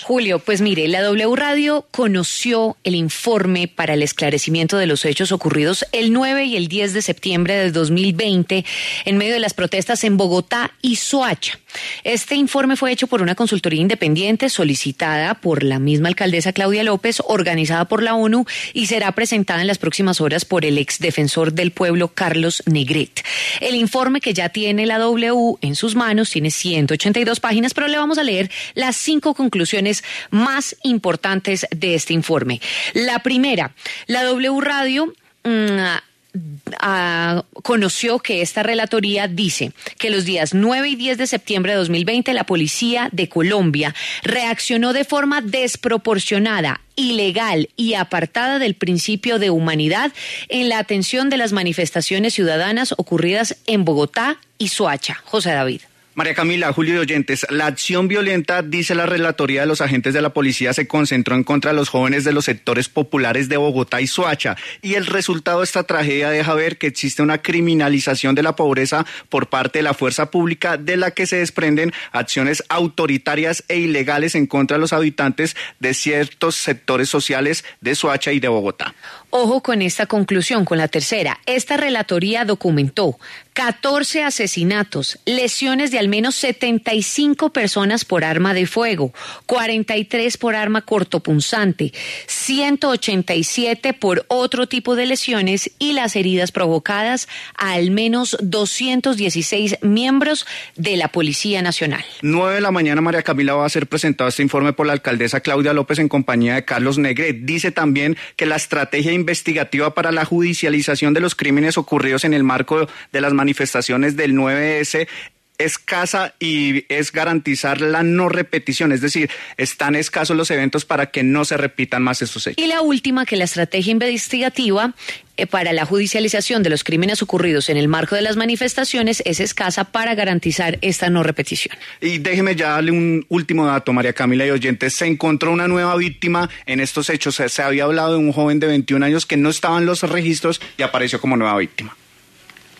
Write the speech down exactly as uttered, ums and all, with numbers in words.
Julio, pues mire, la W Radio conoció el informe para el esclarecimiento de los hechos ocurridos el nueve y el diez de septiembre de dos mil veinte en medio de las protestas en Bogotá y Soacha. Este informe fue hecho por una consultoría independiente solicitada por la misma alcaldesa Claudia López, organizada por la ONU, y será presentada en las próximas horas por el exdefensor del pueblo Carlos Negret. El informe, que ya tiene la W en sus manos, tiene ciento ochenta y dos páginas, pero le vamos a leer las cinco conclusiones más importantes de este informe. La primera, la W Radio mmm, Uh, conoció que esta relatoría dice que los días nueve y diez de septiembre de dos mil veinte la policía de Colombia reaccionó de forma desproporcionada, ilegal y apartada del principio de humanidad en la atención de las manifestaciones ciudadanas ocurridas en Bogotá y Soacha. José David. María Camila, Julio y oyentes, la acción violenta, dice la relatoría de los agentes de la policía, se concentró en contra de los jóvenes de los sectores populares de Bogotá y Soacha, y el resultado de esta tragedia deja ver que existe una criminalización de la pobreza por parte de la fuerza pública, de la que se desprenden acciones autoritarias e ilegales en contra de los habitantes de ciertos sectores sociales de Soacha y de Bogotá. Ojo con esta conclusión, con la tercera. Esta relatoría documentó catorce asesinatos, lesiones de al menos setenta y cinco personas por arma de fuego, cuarenta y tres por arma cortopunzante, ciento ochenta y siete por otro tipo de lesiones, y las heridas provocadas a al menos doscientos dieciséis miembros de la Policía Nacional. nueve de la mañana, María Camila, va a ser presentado este informe por la alcaldesa Claudia López en compañía de Carlos Negret. Dice también que la estrategia investigativa para la judicialización de los crímenes ocurridos en el marco de las manifestaciones del nueve ese escasa y es garantizar la no repetición, es decir, están escasos los eventos para que no se repitan más estos hechos. Y la última, que la estrategia investigativa eh, para la judicialización de los crímenes ocurridos en el marco de las manifestaciones es escasa para garantizar esta no repetición. Y déjeme ya darle un último dato, María Camila y oyentes. Se encontró una nueva víctima en estos hechos. Se, se había hablado de un joven de veintiún años que no estaba en los registros y apareció como nueva víctima.